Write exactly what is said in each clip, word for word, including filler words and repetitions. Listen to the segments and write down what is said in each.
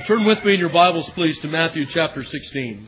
Turn with me in your Bibles, please, to Matthew chapter sixteen.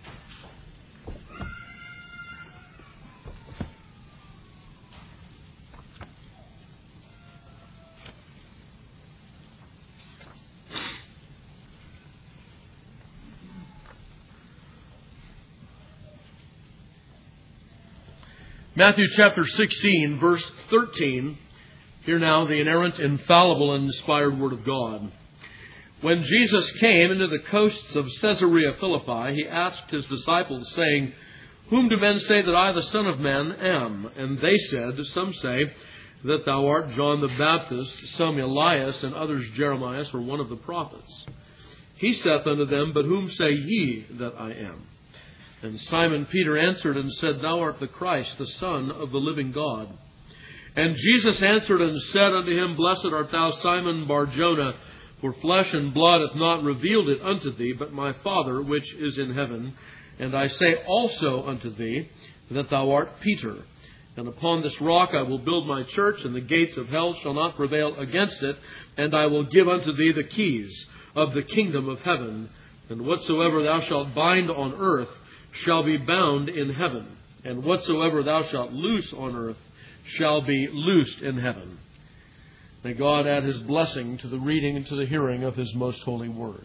Matthew chapter sixteen, verse thirteen. Hear now the inerrant, infallible, and inspired Word of God. When Jesus came into the coasts of Caesarea Philippi, he asked his disciples, saying, Whom do men say that I, the Son of Man, am? And they said, Some say that thou art John the Baptist, some Elias, and others Jeremiah, or one of the prophets. He saith unto them, But whom say ye that I am? And Simon Peter answered and said, Thou art the Christ, the Son of the living God. And Jesus answered and said unto him, Blessed art thou, Simon Bar-Jonah, for flesh and blood hath not revealed it unto thee, but my Father which is in heaven. And I say also unto thee, that thou art Peter. And upon this rock I will build my church, and the gates of hell shall not prevail against it. And I will give unto thee the keys of the kingdom of heaven. And whatsoever thou shalt bind on earth shall be bound in heaven. And whatsoever thou shalt loose on earth shall be loosed in heaven. May God add His blessing to the reading and to the hearing of His most holy word.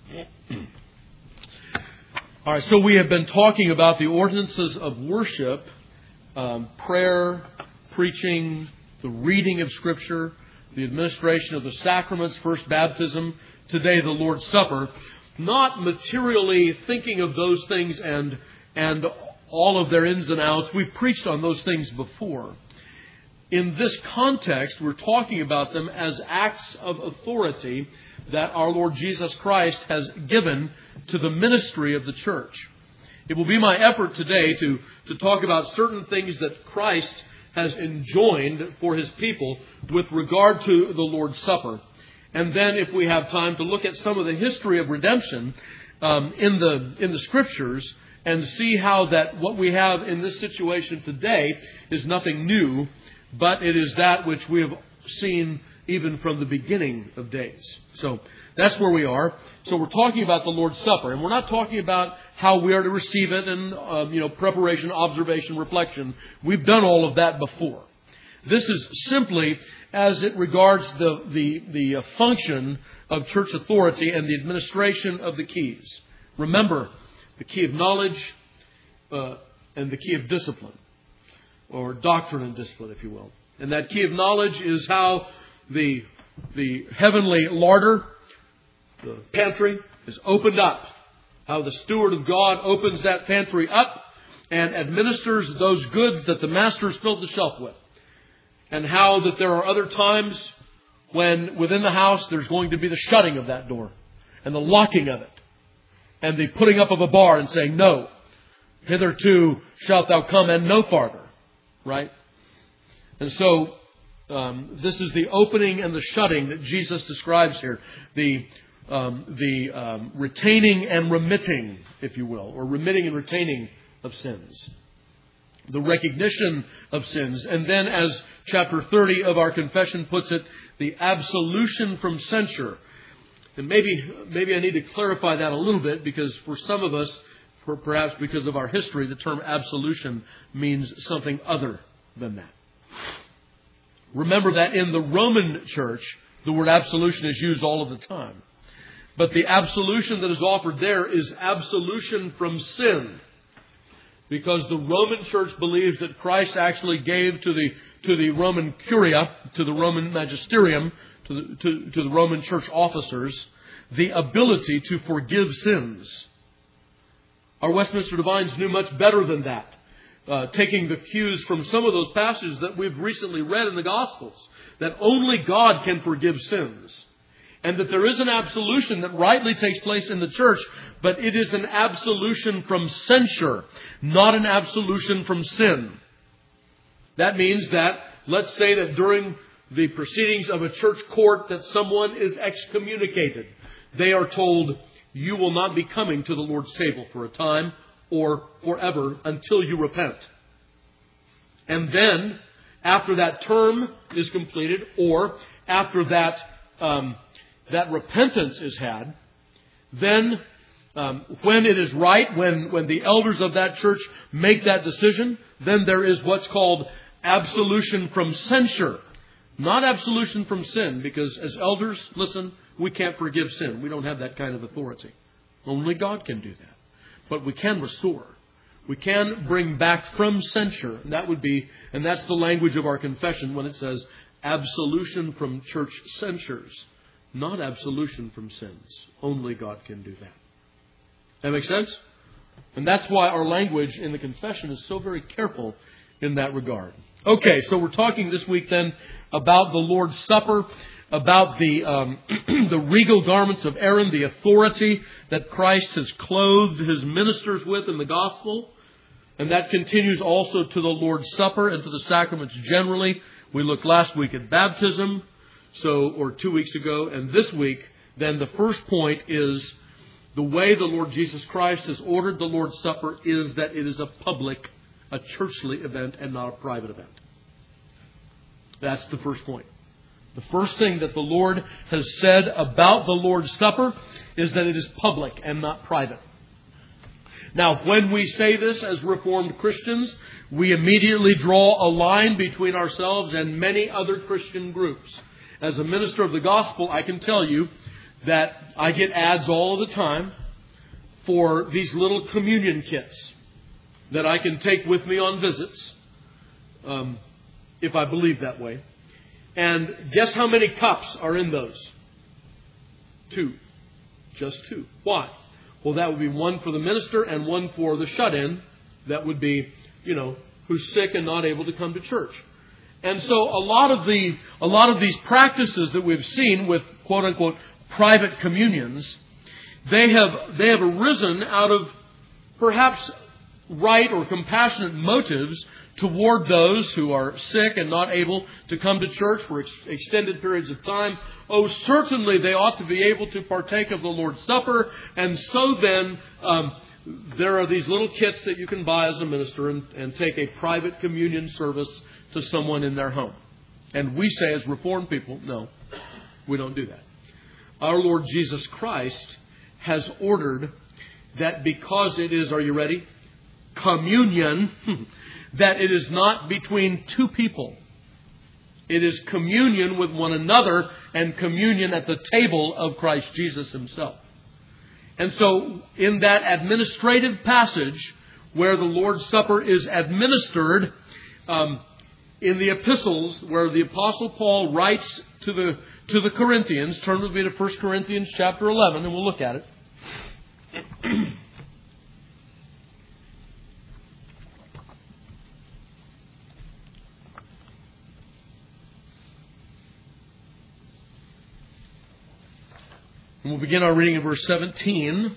All right, so we have been talking about the ordinances of worship, um, prayer, preaching, the reading of Scripture, the administration of the sacraments, first baptism, today the Lord's Supper. Not materially thinking of those things and and all of their ins and outs. We've preached on those things before. In this context, we're talking about them as acts of authority that our Lord Jesus Christ has given to the ministry of the church. It will be my effort today to, to talk about certain things that Christ has enjoined for His people with regard to the Lord's Supper. And then, if we have time, to look at some of the history of redemption um, in the in the Scriptures and see how that what we have in this situation today is nothing new, but it is that which we have seen even from the beginning of days. So that's where we are. So we're talking about the Lord's Supper, and we're not talking about how we are to receive it and uh, you know preparation, observation, reflection. We've done all of that before. This is simply as it regards the, the, the function of church authority and the administration of the keys. Remember, the key of knowledge uh, and the key of discipline, or doctrine and discipline, if you will. And that key of knowledge is how the, the heavenly larder, the pantry, is opened up. How the steward of God opens that pantry up and administers those goods that the master has filled the shelf with. And how that there are other times when within the house there's going to be the shutting of that door and the locking of it and the putting up of a bar and saying, No, hitherto shalt thou come and no farther. Right? And so um, this is the opening and the shutting that Jesus describes here. The, um, the um, retaining and remitting, if you will, or remitting and retaining of sins. The recognition of sins. And then, as chapter thirty of our confession puts it, the absolution from censure. And maybe maybe I need to clarify that a little bit, because for some of us, for perhaps because of our history, the term absolution means something other than that. Remember that in the Roman Church, the word absolution is used all of the time. But the absolution that is offered there is absolution from sin. Because the Roman Church believes that Christ actually gave to the to the Roman Curia, to the Roman Magisterium, to the, to, to the Roman Church officers, the ability to forgive sins. Our Westminster Divines knew much better than that, uh, taking the cues from some of those passages that we've recently read in the Gospels, that only God can forgive sins. And that there is an absolution that rightly takes place in the church, but it is an absolution from censure, not an absolution from sin. That means that, let's say that during the proceedings of a church court that someone is excommunicated. They are told, you will not be coming to the Lord's table for a time or forever until you repent. And then, after that term is completed, or after that um, that repentance is had, then um, when it is right, when, when the elders of that church make that decision, then there is what's called absolution from censure. Not absolution from sin, because as elders, listen, we can't forgive sin. We don't have that kind of authority. Only God can do that. But we can restore. We can bring back from censure. And that would be, and that's the language of our confession when it says absolution from church censures. Not absolution from sins. Only God can do that. That makes sense? And that's why our language in the confession is so very careful in that regard. Okay, so we're talking this week then about the Lord's Supper, about the um, the regal garments of Aaron, the authority that Christ has clothed His ministers with in the gospel. And that continues also to the Lord's Supper and to the sacraments generally. We looked last week at baptism, so or two weeks ago, and this week, then the first point is the way the Lord Jesus Christ has ordered the Lord's Supper is that it is a public, a churchly event and not a private event. That's the first point. The first thing that the Lord has said about the Lord's Supper is that it is public and not private. Now, when we say this as Reformed Christians, we immediately draw a line between ourselves and many other Christian groups. As a minister of the gospel, I can tell you that I get ads all the time for these little communion kits that I can take with me on visits, um, if I believe that way. And guess how many cups are in those? Two. Just two. Why? Well, that would be one for the minister and one for the shut-in. That would be, you know, who's sick and not able to come to church. And so a lot of the a lot of these practices that we've seen with quote unquote private communions, they have they have arisen out of perhaps right or compassionate motives toward those who are sick and not able to come to church for ex- extended periods of time. Oh, certainly they ought to be able to partake of the Lord's Supper. And so then um, there are these little kits that you can buy as a minister and, and take a private communion service to someone in their home. And we say as Reformed people, no, we don't do that. Our Lord Jesus Christ has ordered that because it is, are you ready? Communion, that it is not between two people. It is communion with one another and communion at the table of Christ Jesus Himself. And so in that administrative passage where the Lord's Supper is administered, um, in the epistles where the Apostle Paul writes to the to the Corinthians, turn with me to First Corinthians chapter eleven and we'll look at it. And we'll begin our reading in verse seventeen.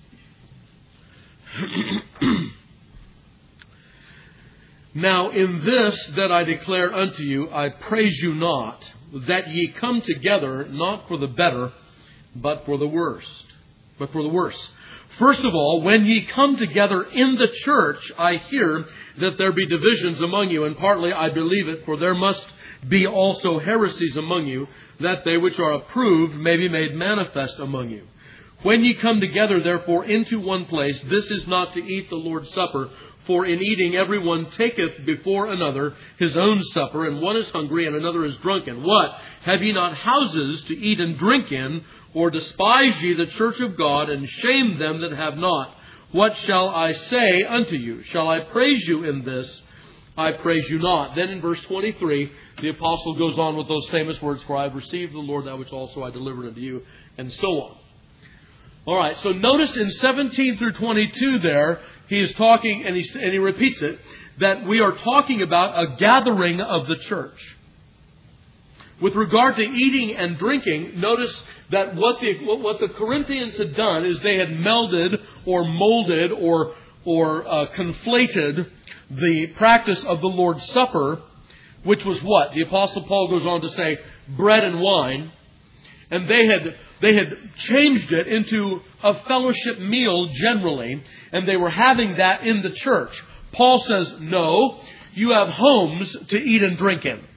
Now in this that I declare unto you, I praise you not, that ye come together not for the better, but for the worst. But for the worse. First of all, when ye come together in the church, I hear that there be divisions among you, and partly I believe it, for there must be also heresies among you, that they which are approved may be made manifest among you. When ye come together, therefore, into one place, this is not to eat the Lord's Supper, for in eating every one taketh before another his own supper, and one is hungry and another is drunken. What? Have ye not houses to eat and drink in? Or despise ye the church of God, and shame them that have not? What shall I say unto you? Shall I praise you in this? I praise you not. Then in verse twenty-three, the apostle goes on with those famous words, for I have received the Lord that which also I delivered unto you, and so on. All right, so notice in seventeen through twenty-two there, he is talking, and he, and he repeats it, that we are talking about a gathering of the church. With regard to eating and drinking, notice that what the what the Corinthians had done is they had melded or molded or or uh, conflated the practice of the Lord's Supper, which was what? The Apostle Paul goes on to say, bread and wine, and they had they had changed it into a fellowship meal generally, and they were having that in the church. Paul says, no, you have homes to eat and drink in.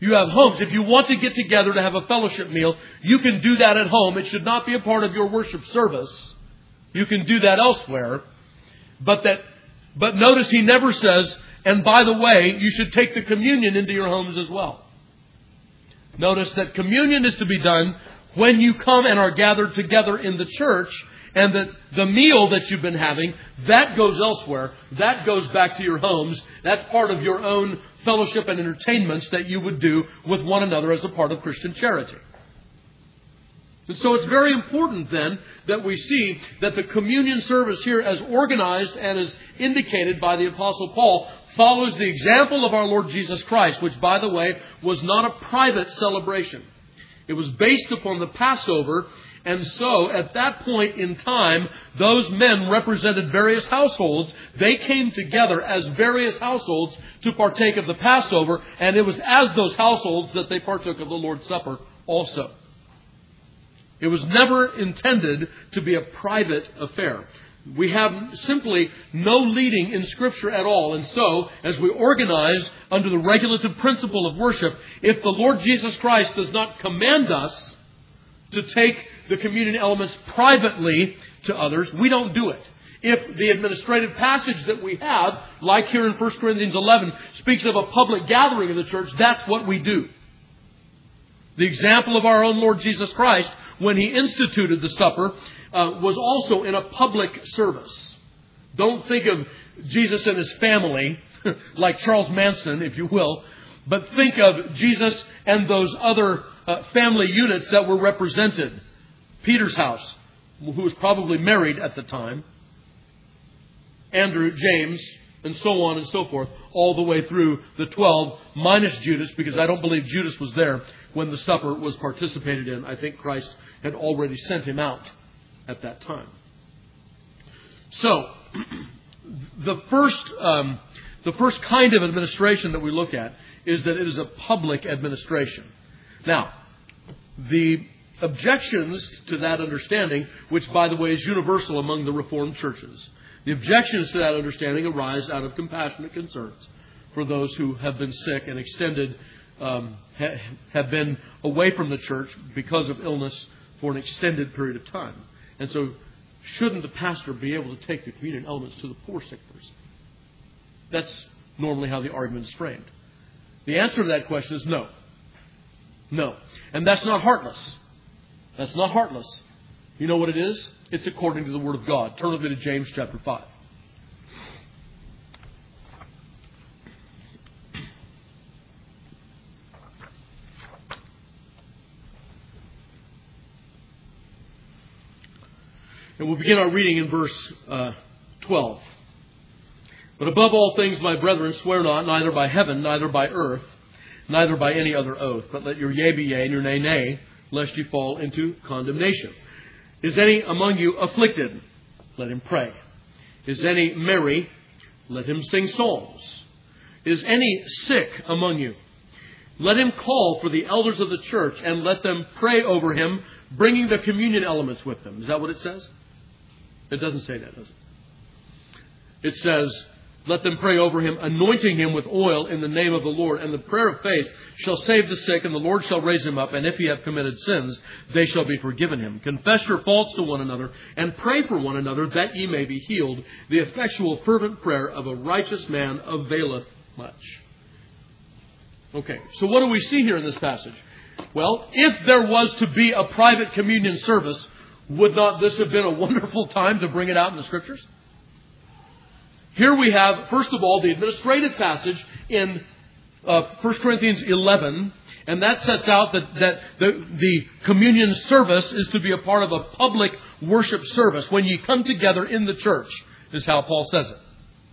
You have homes. If you want to get together to have a fellowship meal, you can do that at home. It should not be a part of your worship service. You can do that elsewhere. But that, but notice he never says, and by the way, you should take the communion into your homes as well. Notice that communion is to be done when you come and are gathered together in the church, and that the meal that you've been having, that goes elsewhere. That goes back to your homes. That's part of your own fellowship and entertainments that you would do with one another as a part of Christian charity. And so it's very important then that we see that the communion service here, as organized and as indicated by the Apostle Paul, follows the example of our Lord Jesus Christ, which, by the way, was not a private celebration. It was based upon the Passover. And so, at that point in time, those men represented various households. They came together as various households to partake of the Passover, and it was as those households that they partook of the Lord's Supper also. It was never intended to be a private affair. We have simply no leading in Scripture at all. And so, as we organize under the regulative principle of worship, if the Lord Jesus Christ does not command us to take the communion elements privately to others, we don't do it. If the administrative passage that we have, like here in First Corinthians eleven, speaks of a public gathering of the church, that's what we do. The example of our own Lord Jesus Christ, when He instituted the supper, uh, was also in a public service. Don't think of Jesus and His family, like Charles Manson, if you will, but think of Jesus and those other uh, family units that were represented. Peter's house, who was probably married at the time, Andrew, James, and so on and so forth, all the way through the twelve, minus Judas, because I don't believe Judas was there when the supper was participated in. I think Christ had already sent him out at that time. So, the first, um, the first kind of administration that we look at is that it is a public administration. Now, the objections to that understanding, which, by the way, is universal among the Reformed churches, the objections to that understanding arise out of compassionate concerns for those who have been sick and extended, um, ha- have been away from the church because of illness for an extended period of time. And so, shouldn't the pastor be able to take the communion elements to the poor sick person? That's normally how the argument is framed. The answer to that question is no. No. And that's not heartless. That's not heartless. You know what it is? It's according to the Word of God. Turn with me to James chapter five. And we'll begin our reading in verse uh, twelve. But above all things, my brethren, swear not, neither by heaven, neither by earth, neither by any other oath, but let your yea be yea and your nay nay, lest you fall into condemnation. Is any among you afflicted? Let him pray. Is any merry? Let him sing psalms. Is any sick among you? Let him call for the elders of the church and let them pray over him, bringing the communion elements with them. Is that what it says? It doesn't say that, does it? It says, let them pray over him, anointing him with oil in the name of the Lord. And the prayer of faith shall save the sick, and the Lord shall raise him up. And if he have committed sins, they shall be forgiven him. Confess your faults to one another, and pray for one another, that ye may be healed. The effectual fervent prayer of a righteous man availeth much. Okay, so what do we see here in this passage? Well, if there was to be a private communion service, would not this have been a wonderful time to bring it out in the Scriptures? Here we have, first of all, the administrative passage in uh, First Corinthians eleven, and that sets out that, that the, the communion service is to be a part of a public worship service. When you come together in the church, is how Paul says it.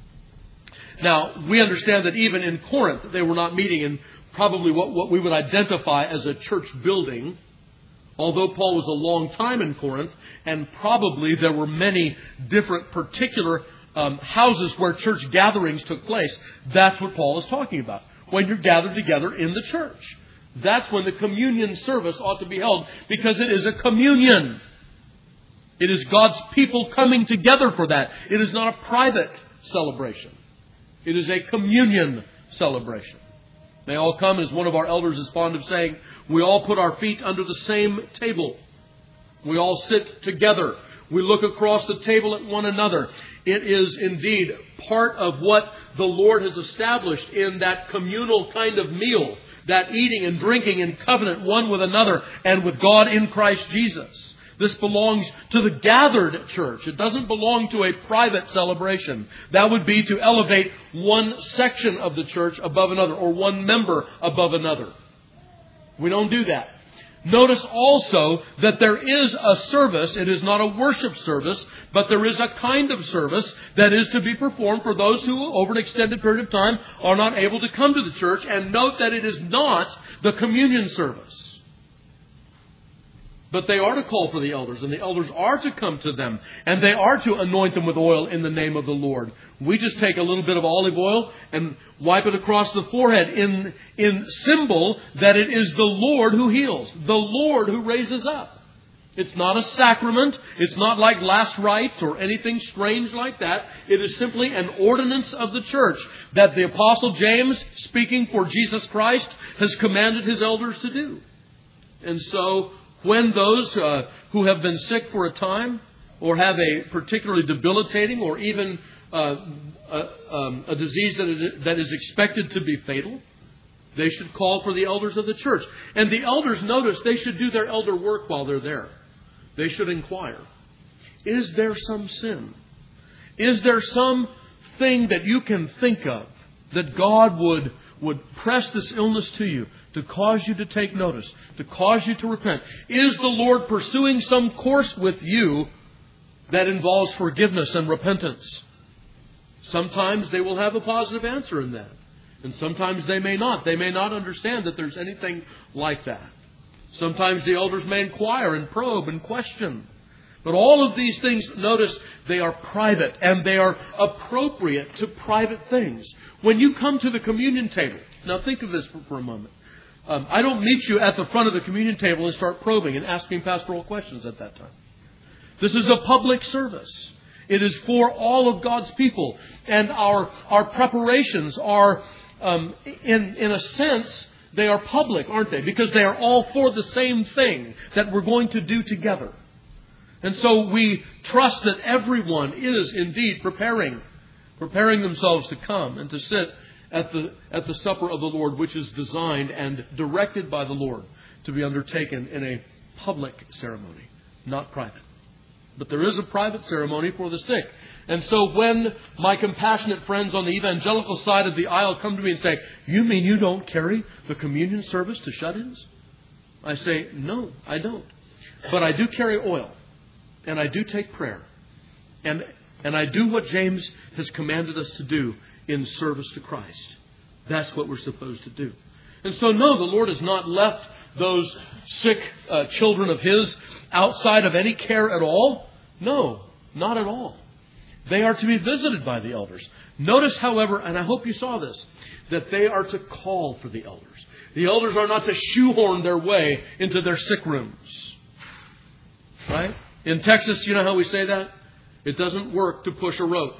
Now, we understand that even in Corinth, they were not meeting in probably what, what we would identify as a church building. Although Paul was a long time in Corinth, and probably there were many different particular um, houses where church gatherings took place. That's what Paul is talking about. When you're gathered together in the church. That's when the communion service ought to be held, because it is a communion. It is God's people coming together for that. It is not a private celebration. It is a communion celebration. They all come, as one of our elders is fond of saying, we all put our feet under the same table. We all sit together. We look across the table at one another. It is indeed part of what the Lord has established in that communal kind of meal, that eating and drinking in covenant one with another and with God in Christ Jesus. This belongs to the gathered church. It doesn't belong to a private celebration. That would be to elevate one section of the church above another, or one member above another. We don't do that. Notice also that there is a service. It is not a worship service, but there is a kind of service that is to be performed for those who, over an extended period of time, are not able to come to the church. And note that it is not the communion service. But they are to call for the elders, and the elders are to come to them, and they are to anoint them with oil in the name of the Lord. We just take a little bit of olive oil and wipe it across the forehead in, in symbol that it is the Lord who heals, the Lord who raises up. It's not a sacrament. It's not like last rites or anything strange like that. It is simply an ordinance of the church that the Apostle James, speaking for Jesus Christ, has commanded his elders to do. And so, when those uh, who have been sick for a time, or have a particularly debilitating or even uh, a, um, a disease that is, that is expected to be fatal, they should call for the elders of the church. And the elders, notice, they should do their elder work while they're there. They should inquire, is there some sin? Is there some thing that you can think of that God would, would press this illness to you, to cause you to take notice, to cause you to repent? Is the Lord pursuing some course with you that involves forgiveness and repentance? Sometimes they will have a positive answer in that. And sometimes they may not. They may not understand that there's anything like that. Sometimes the elders may inquire and probe and question. But all of these things, notice, they are private and they are appropriate to private things. When you come to the communion table, now think of this for, for a moment. Um, I don't meet you at the front of the communion table and start probing and asking pastoral questions at that time. This is a public service. It is for all of God's people. And our, our preparations are, um, in, in a sense, they are public, aren't they? Because they are all for the same thing that we're going to do together. And so we trust that everyone is indeed preparing, preparing themselves to come and to sit at the at the supper of the Lord, which is designed and directed by the Lord to be undertaken in a public ceremony, not private. But there is a private ceremony for the sick. And so when my compassionate friends on the evangelical side of the aisle come to me and say, you mean you don't carry the communion service to shut-ins? I say, no, I don't. But I do carry oil. And I do take prayer. And, and I do what James has commanded us to do in service to Christ. That's what we're supposed to do. And so, no, the Lord has not left those sick uh, children of His outside of any care at all. No, not at all. They are to be visited by the elders. Notice, however, and I hope you saw this, that they are to call for the elders. The elders are not to shoehorn their way into their sick rooms. Right? In Texas, you know how we say that? It doesn't work to push a rope.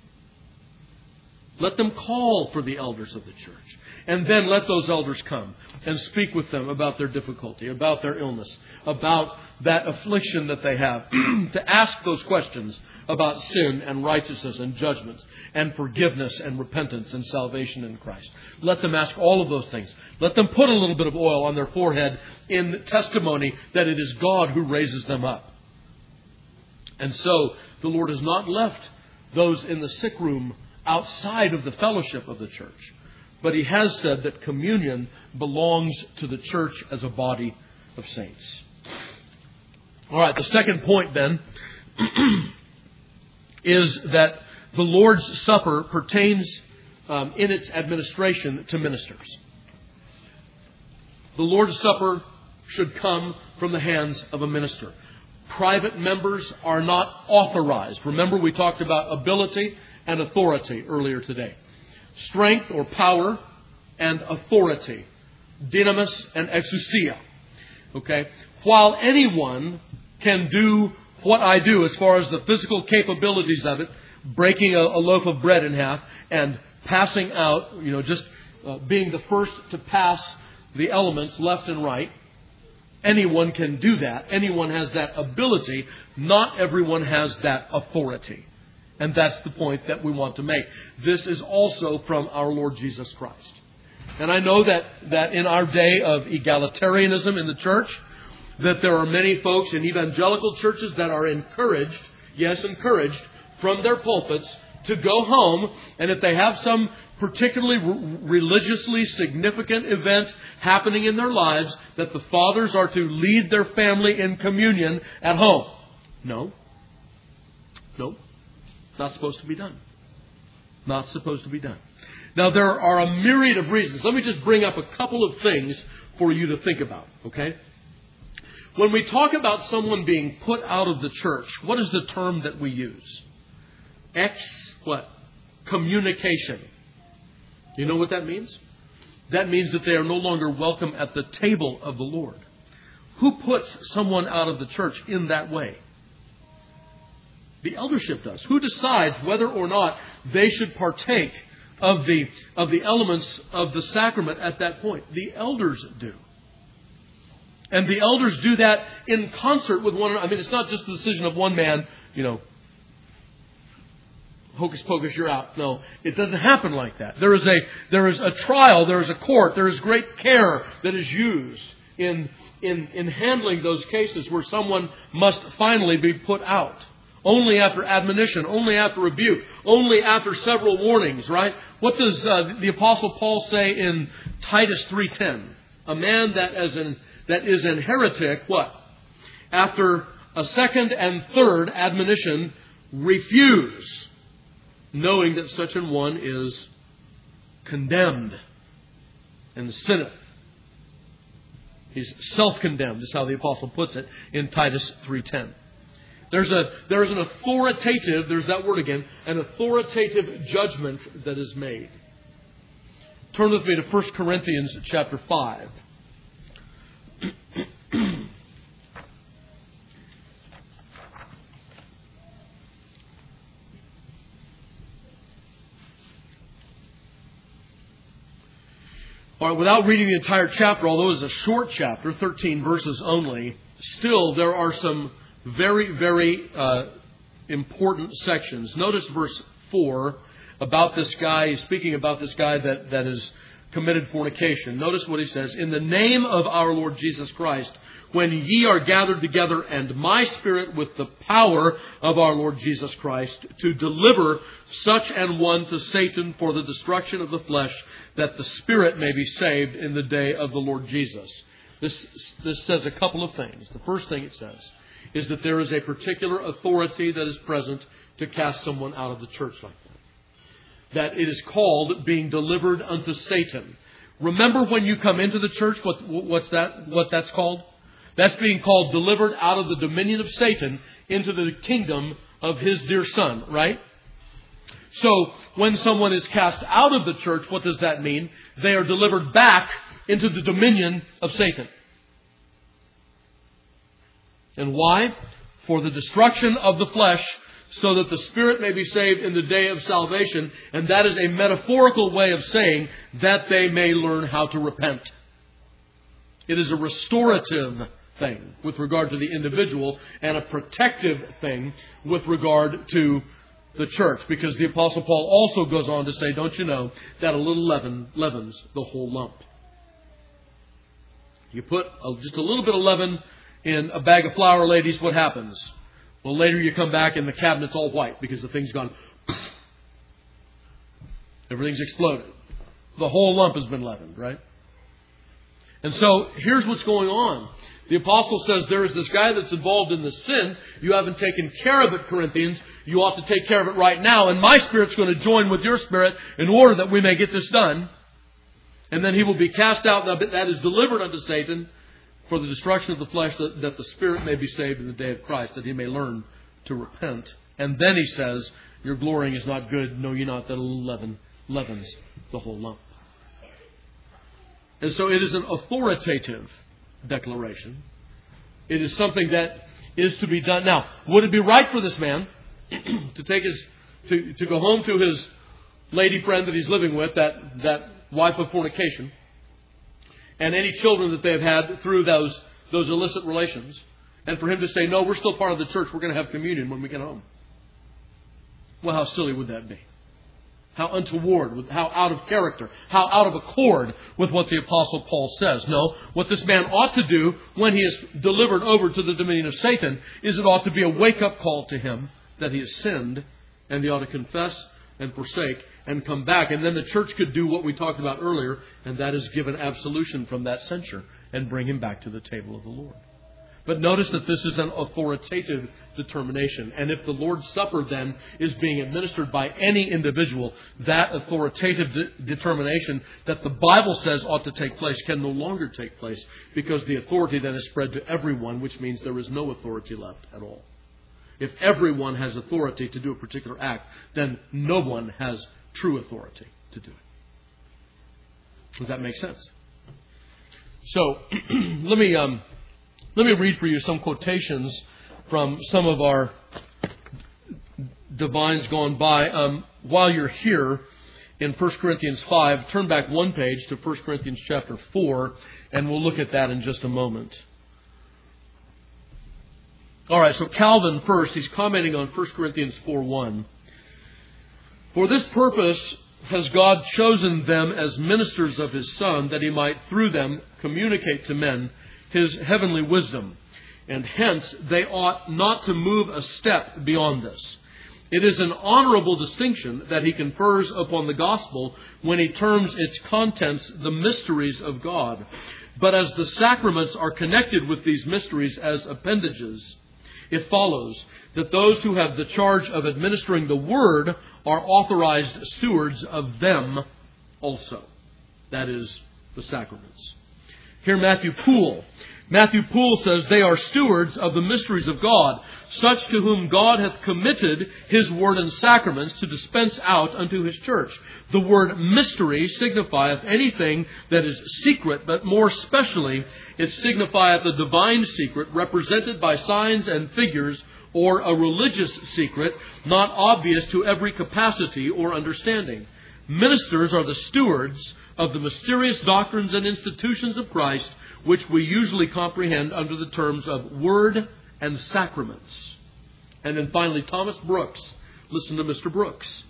Let them call for the elders of the church. And then let those elders come and speak with them about their difficulty, about their illness, about that affliction that they have. To ask those questions about sin and righteousness and judgments and forgiveness and repentance and salvation in Christ. Let them ask all of those things. Let them put a little bit of oil on their forehead in testimony that it is God who raises them up. And so the Lord has not left those in the sick room outside of the fellowship of the church. But He has said that communion belongs to the church as a body of saints. All right, the second point then is that the Lord's Supper pertains um, in its administration to ministers. The Lord's Supper should come from the hands of a minister. Private members are not authorized. Remember, we talked about ability and authority earlier today. Strength or power and authority. Dynamis and exousia. Okay? While anyone can do what I do as far as the physical capabilities of it, breaking a, a loaf of bread in half and passing out, you know, just uh, being the first to pass the elements left and right. Anyone can do that. Anyone has that ability. Not everyone has that authority. And that's the point that we want to make. This is also from our Lord Jesus Christ. And I know that, that in our day of egalitarianism in the church, that there are many folks in evangelical churches that are encouraged, yes, encouraged, from their pulpits to go home, and if they have some particularly re- religiously significant event happening in their lives, that the fathers are to lead their family in communion at home. No. No. Not supposed to be done. Not supposed to be done. Now, there are a myriad of reasons. Let me just bring up a couple of things for you to think about, okay? When we talk about someone being put out of the church, what is the term that we use? Ex, what? Communication. You know what that means? That means that they are no longer welcome at the table of the Lord. Who puts someone out of the church in that way? The eldership does. Who decides whether or not they should partake of the, of the elements of the sacrament at that point? The elders do. And the elders do that in concert with one another. I mean, it's not just the decision of one man, you know, hocus pocus, you're out. No, it doesn't happen like that. There is a, there is a trial, there is a court, there is great care that is used in, in, in handling those cases where someone must finally be put out. Only after admonition, only after rebuke, only after several warnings, right? What does uh, the Apostle Paul say in Titus three ten? A man that is an that is an heretic, what? After a second and third admonition, refuse, knowing that such an one is condemned and sinneth. He's self-condemned, is how the Apostle puts it in Titus three ten. There's a there is an authoritative, there's that word again, an authoritative judgment that is made. Turn with me to First Corinthians chapter five. All right, without reading the entire chapter, although it's a short chapter, thirteen verses only, still there are some very, very uh, important sections. Notice verse four about this guy, speaking about this guy that, that has committed fornication. Notice what he says. In the name of our Lord Jesus Christ, when ye are gathered together, and my spirit with the power of our Lord Jesus Christ, to deliver such an one to Satan for the destruction of the flesh, that the spirit may be saved in the day of the Lord Jesus. This, this says a couple of things. The first thing it says is that there is a particular authority that is present to cast someone out of the church like that. That it is called being delivered unto Satan. Remember when you come into the church, what, what's that? What that's called? That's being called delivered out of the dominion of Satan into the kingdom of his dear Son, right? So when someone is cast out of the church, what does that mean? They are delivered back into the dominion of Satan. And why? For the destruction of the flesh, so that the spirit may be saved in the day of salvation. And that is a metaphorical way of saying that they may learn how to repent. It is a restorative thing with regard to the individual and a protective thing with regard to the church. Because the Apostle Paul also goes on to say, don't you know, that a little leaven leavens the whole lump. You put a, just a little bit of leaven in a bag of flour, ladies, what happens? Well, later you come back and the cabinet's all white because the thing's gone. Everything's exploded. The whole lump has been leavened, right? And so here's what's going on. The apostle says there is this guy that's involved in the sin. You haven't taken care of it, Corinthians. You ought to take care of it right now. And my spirit's going to join with your spirit in order that we may get this done. And then he will be cast out. That is delivered unto Satan for the destruction of the flesh, that, that the spirit may be saved in the day of Christ, that he may learn to repent. And then he says, your glorying is not good. Know ye not that a little leaven leavens the whole lump. And so it is an authoritative declaration. It is something that is to be done. Now, would it be right for this man to take his to, to go home to his lady friend that he's living with, that that wife of fornication, and any children that they have had through those, those illicit relations, and for him to say, no, we're still part of the church, we're going to have communion when we get home. Well, how silly would that be? How untoward, how out of character, how out of accord with what the Apostle Paul says. No, what this man ought to do when he is delivered over to the dominion of Satan is it ought to be a wake-up call to him that he has sinned, and he ought to confess and forsake and come back. And then the church could do what we talked about earlier, and that is give an absolution from that censure and bring him back to the table of the Lord. But notice that this is an authoritative determination. And if the Lord's Supper then is being administered by any individual, that authoritative de- determination that the Bible says ought to take place can no longer take place, because the authority then is spread to everyone, which means there is no authority left at all. If everyone has authority to do a particular act, then no one has true authority to do it. Does that make sense? So, let me... Um, Let me read for you some quotations from some of our divines gone by. Um, while you're here in First Corinthians five, turn back one page to First Corinthians chapter four, and we'll look at that in just a moment. All right, so Calvin first, he's commenting on First Corinthians four one. For this purpose has God chosen them as ministers of His Son, that He might through them communicate to men His heavenly wisdom, and hence they ought not to move a step beyond this. It is an honorable distinction that he confers upon the gospel when he terms its contents the mysteries of God. But as the sacraments are connected with these mysteries as appendages, it follows that those who have the charge of administering the word are authorized stewards of them also. That is, the sacraments. Here Matthew Poole. Matthew Poole says, they are stewards of the mysteries of God, such to whom God hath committed His word and sacraments to dispense out unto His church. The word mystery signifieth anything that is secret, but more specially it signifieth the divine secret represented by signs and figures, or a religious secret not obvious to every capacity or understanding. Ministers are the stewards of the mysterious doctrines and institutions of Christ, which we usually comprehend under the terms of word and sacraments. And then finally, Thomas Brooks. Listen to Mister Brooks.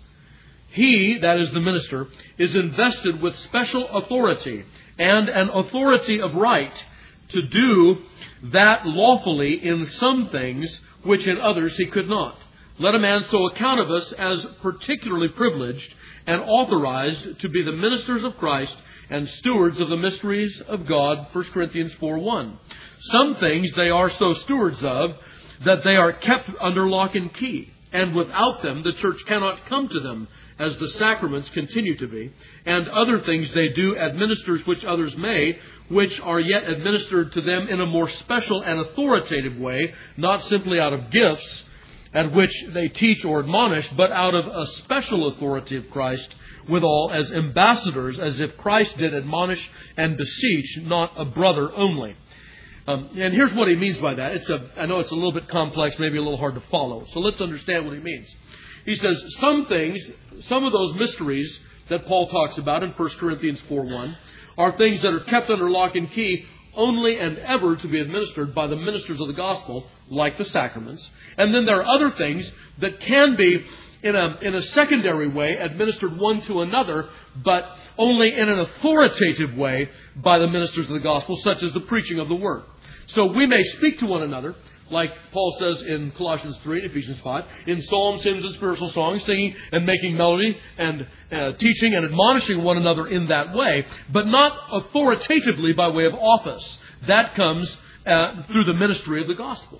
He, that is the minister, is invested with special authority and an authority of right to do that lawfully in some things which in others he could not. Let a man so account of us as particularly privileged and authorized to be the ministers of Christ and stewards of the mysteries of God, First Corinthians four one. Some things they are so stewards of that they are kept under lock and key, and without them the church cannot come to them, as the sacraments continue to be, and other things they do administers which others may, which are yet administered to them in a more special and authoritative way, not simply out of gifts, at which they teach or admonish, but out of a special authority of Christ, withal as ambassadors, as if Christ did admonish and beseech, not a brother only. Um, and here's what he means by that. It's a, I know it's a little bit complex, maybe a little hard to follow. So let's understand what he means. He says some things, some of those mysteries that Paul talks about in First Corinthians four one are things that are kept under lock and key only and ever to be administered by the ministers of the gospel, like the sacraments. And then there are other things that can be, in a, in a secondary way, administered one to another, but only in an authoritative way by the ministers of the gospel, such as the preaching of the word. So we may speak to one another, like Paul says in Colossians three and Ephesians five, in psalms, hymns, and spiritual songs, singing and making melody and uh, teaching and admonishing one another in that way, but not authoritatively by way of office. That comes uh, through the ministry of the gospel.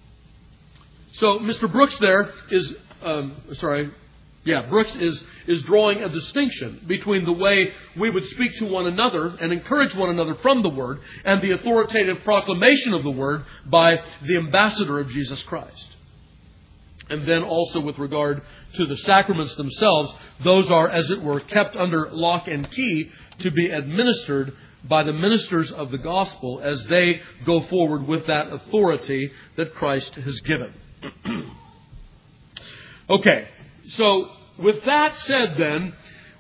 So Mister Brooks there is, um, sorry, yeah, Brooks is, is drawing a distinction between the way we would speak to one another and encourage one another from the Word and the authoritative proclamation of the Word by the ambassador of Jesus Christ. And then also with regard to the sacraments themselves, those are, as it were, kept under lock and key to be administered by the ministers of the gospel as they go forward with that authority that Christ has given. Okay, so with that said then,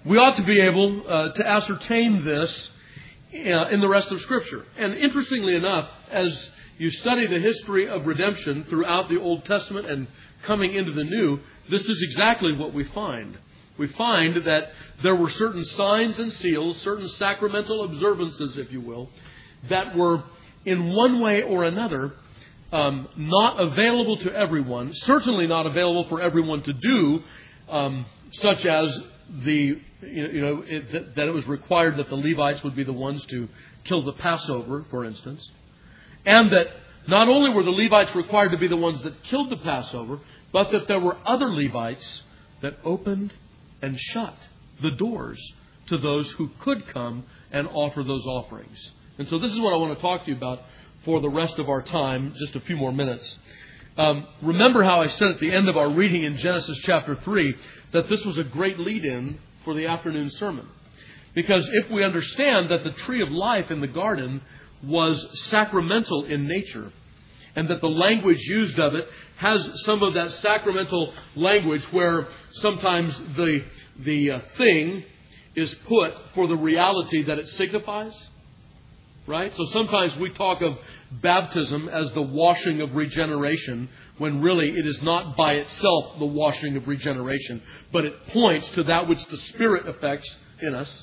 we ought to be able uh, to ascertain this uh, in the rest of Scripture. And interestingly enough, as you study the history of redemption throughout the Old Testament and coming into the New, this is exactly what we find. We find that there were certain signs and seals, certain sacramental observances, if you will, that were in one way or another um, not available to everyone, certainly not available for everyone to do, um, such as the you know it, that, that it was required that the Levites would be the ones to kill the Passover, for instance, and that not only were the Levites required to be the ones that killed the Passover, but that there were other Levites that opened and shut the doors to those who could come and offer those offerings. And so this is what I want to talk to you about for the rest of our time, just a few more minutes. Um, remember how I said at the end of our reading in Genesis chapter three that this was a great lead-in for the afternoon sermon. Because if we understand that the tree of life in the garden was sacramental in nature, and that the language used of it has some of that sacramental language where sometimes the, the uh, thing is put for the reality that it signifies. Right? So sometimes we talk of baptism as the washing of regeneration, when really it is not by itself the washing of regeneration, but it points to that which the Spirit effects in us.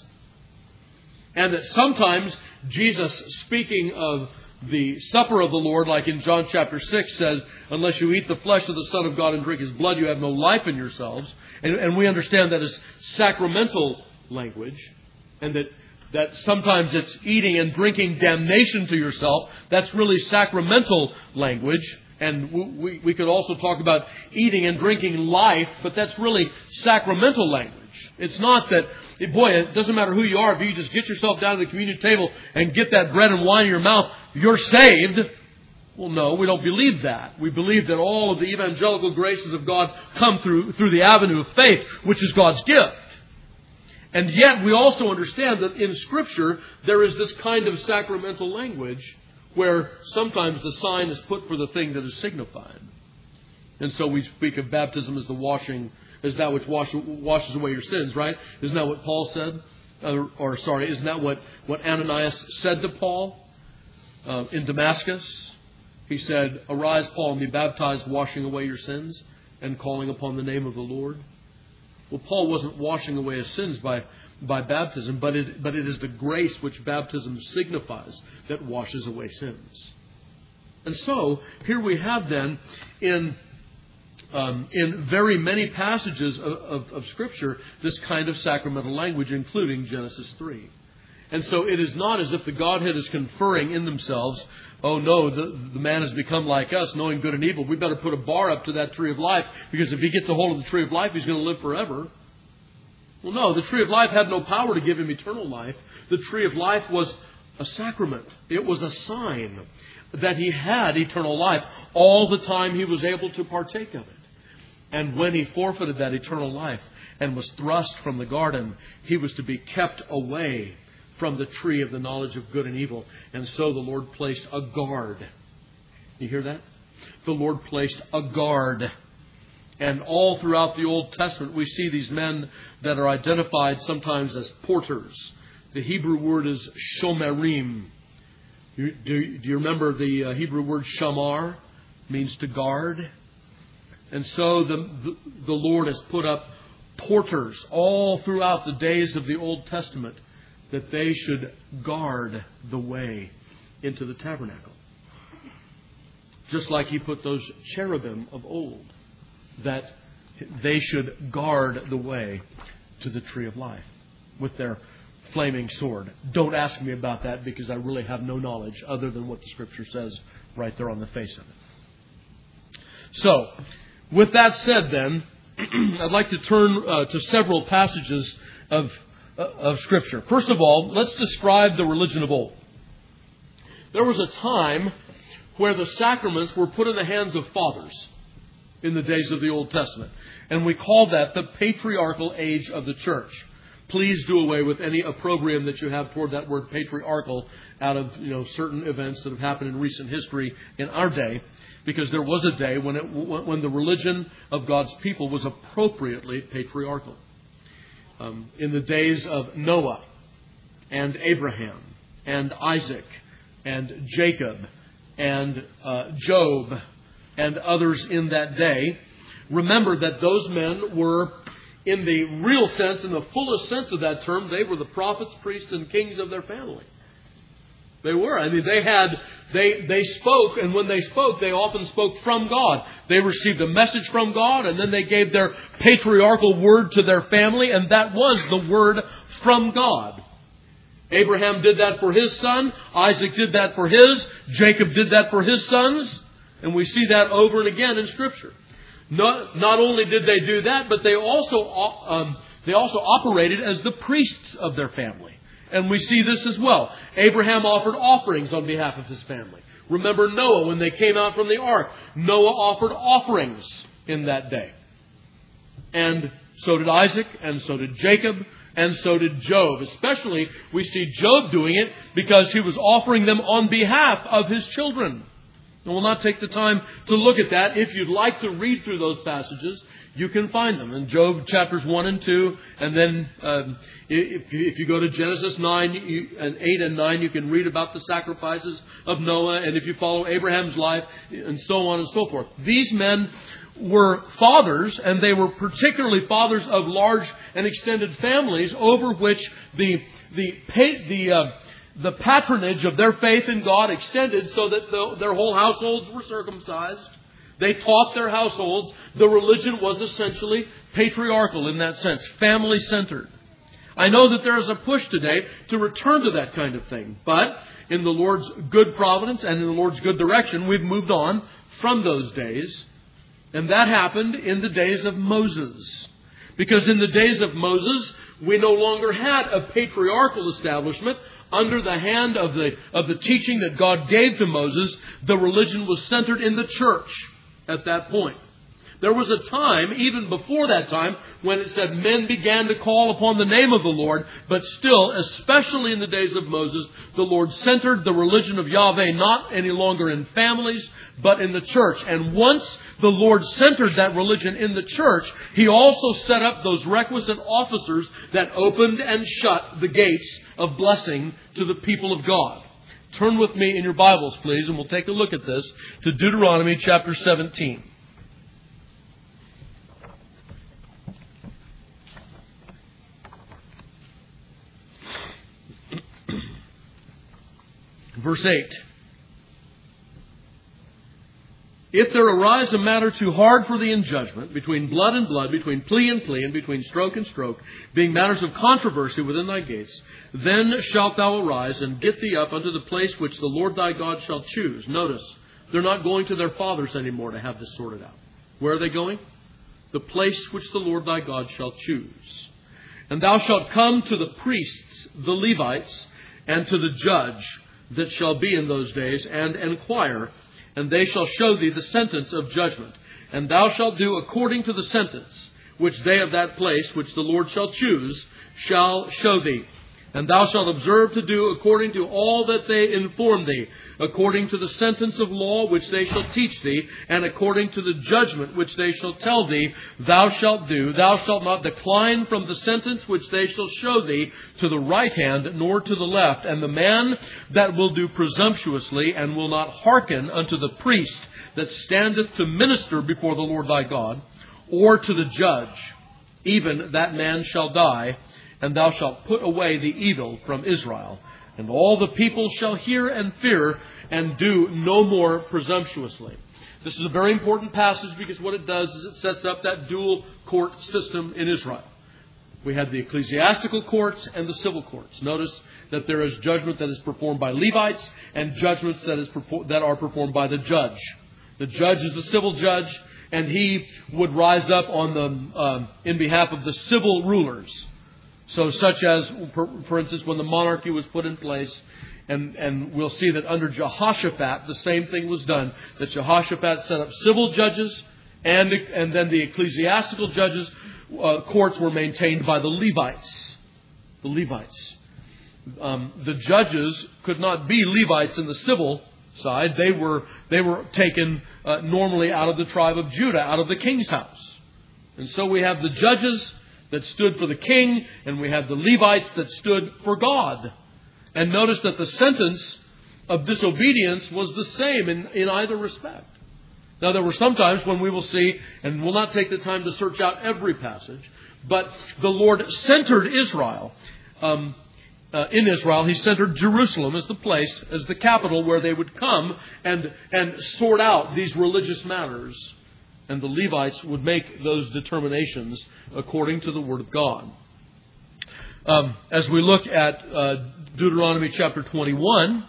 And that sometimes Jesus, speaking of the supper of the Lord, like in John chapter six, says, unless you eat the flesh of the Son of God and drink His blood, you have no life in yourselves. And, and we understand that as sacramental language, and that that sometimes it's eating and drinking damnation to yourself. That's really sacramental language. And we, we could also talk about eating and drinking life, but that's really sacramental language. It's not that, boy, it doesn't matter who you are. If you just get yourself down to the communion table and get that bread and wine in your mouth, you're saved. Well, no, we don't believe that. We believe that all of the evangelical graces of God come through, through the avenue of faith, which is God's gift. And yet we also understand that in Scripture there is this kind of sacramental language where sometimes the sign is put for the thing that is signified. And so we speak of baptism as the washing, as that which wash, washes away your sins, right? Isn't that what Paul said? Or, or sorry, isn't that what, what Ananias said to Paul uh, in Damascus? He said, arise, Paul, and be baptized, washing away your sins and calling upon the name of the Lord. Well, Paul wasn't washing away his sins by, by baptism, but it, but it is the grace which baptism signifies that washes away sins. And so, here we have then, in, um, in very many passages of, of, of Scripture, this kind of sacramental language, including Genesis three. And so it is not as if the Godhead is conferring in themselves, oh no, the, the man has become like us, knowing good and evil. We better put a bar up to that tree of life, because if he gets a hold of the tree of life, he's going to live forever. Well, no, the tree of life had no power to give him eternal life. The tree of life was a sacrament. It was a sign that he had eternal life all the time he was able to partake of it. And when he forfeited that eternal life and was thrust from the garden, he was to be kept away from the tree of the knowledge of good and evil. And so the Lord placed a guard. You hear that? The Lord placed a guard. And all throughout the Old Testament, we see these men that are identified sometimes as porters. The Hebrew word is shomerim. You, do, do you remember the uh, Hebrew word shamar? Means to guard. And so the, the, the Lord has put up porters all throughout the days of the Old Testament, that they should guard the way into the tabernacle. Just like He put those cherubim of old, that they should guard the way to the tree of life with their flaming sword. Don't ask me about that, because I really have no knowledge other than what the Scripture says right there on the face of it. So, with that said then, I'd like to turn uh, to several passages of of Scripture. First of all, let's describe the religion of old. There was a time where the sacraments were put in the hands of fathers in the days of the Old Testament. And we call that the patriarchal age of the church. Please do away with any opprobrium that you have toward that word patriarchal out of, you know, certain events that have happened in recent history in our day, because there was a day when it, when the religion of God's people was appropriately patriarchal. um, in the days of Noah and Abraham and Isaac and Jacob and uh, Job and others in that day, remember that those men were, in the real sense, in the fullest sense of that term, they were the prophets, priests, and kings of their family. They were. I mean, they had, they, they spoke, and when they spoke, they often spoke from God. They received a message from God, and then they gave their patriarchal word to their family, and that was the word from God. Abraham did that for his son. Isaac did that for his. Jacob did that for his sons. And we see that over and again in Scripture. Not, not only did they do that, but they also, um, they also operated as the priests of their family. And we see this as well. Abraham offered offerings on behalf of his family. Remember Noah, when they came out from the ark. Noah offered offerings in that day. And so did Isaac, and so did Jacob, and so did Job. Especially, we see Job doing it because he was offering them on behalf of his children. And we'll not take the time to look at that. If you'd like to read through those passages, you can find them in Job chapters one and two. And then um, if, if you go to Genesis nine you, and eight and nine, you can read about the sacrifices of Noah. And if you follow Abraham's life, and so on and so forth. These men were fathers, and they were particularly fathers of large and extended families over which the the the uh, the patronage of their faith in God extended, so that the, their whole households were circumcised. They taught their households. The religion was essentially patriarchal in that sense, family-centered. I know that there is a push today to return to that kind of thing, but in the Lord's good providence and in the Lord's good direction, we've moved on from those days. And that happened in the days of Moses. Because in the days of Moses, we no longer had a patriarchal establishment. Under the hand of the of the teaching that God gave to Moses, the religion was centered in the church at that point. There was a time, even before that time, when it said men began to call upon the name of the Lord, but still, especially in the days of Moses, the Lord centered the religion of Yahweh not any longer in families, but in the church. And once the Lord centered that religion in the church, He also set up those requisite officers that opened and shut the gates of blessing to the people of God. Turn with me in your Bibles, please, and we'll take a look at this, to Deuteronomy chapter seventeen. Verse eight. If there arise a matter too hard for thee in judgment, between blood and blood, between plea and plea, and between stroke and stroke, being matters of controversy within thy gates, then shalt thou arise and get thee up unto the place which the Lord thy God shall choose. Notice, they're not going to their fathers anymore to have this sorted out. Where are they going? The place which the Lord thy God shall choose. And thou shalt come to the priests, the Levites, and to the judge that shall be in those days, and enquire, and they shall show thee the sentence of judgment. And thou shalt do according to the sentence which they of that place, which the Lord shall choose, shall show thee. And thou shalt observe to do according to all that they inform thee, according to the sentence of law which they shall teach thee, and according to the judgment which they shall tell thee, thou shalt do. Thou shalt not decline from the sentence which they shall show thee to the right hand, nor to the left. And the man that will do presumptuously, and will not hearken unto the priest that standeth to minister before the Lord thy God, or to the judge, even that man shall die, and thou shalt put away the evil from Israel. And all the people shall hear and fear, and do no more presumptuously. This is a very important passage, because what it does is it sets up that dual court system in Israel. We have the ecclesiastical courts and the civil courts. Notice that there is judgment that is performed by Levites, and judgments that is that are performed by the judge. The judge is the civil judge, and he would rise up on the um, in behalf of the civil rulers. So such as, for instance, when the monarchy was put in place, and, and we'll see that under Jehoshaphat, the same thing was done, that Jehoshaphat set up civil judges, and, and then the ecclesiastical judges, uh, courts were maintained by the Levites. The Levites. Um, the judges could not be Levites in the civil side. They were, they were taken uh, normally out of the tribe of Judah, out of the king's house. And so we have the judges that stood for the king, and we had the Levites that stood for God. And notice that the sentence of disobedience was the same in, in either respect. Now, there were some times when we will see, and we'll not take the time to search out every passage, but the Lord centered Israel. Um, uh, in Israel, He centered Jerusalem as the place, as the capital where they would come and, and sort out these religious matters. And the Levites would make those determinations according to the Word of God. Um, as we look at uh, Deuteronomy chapter twenty-one,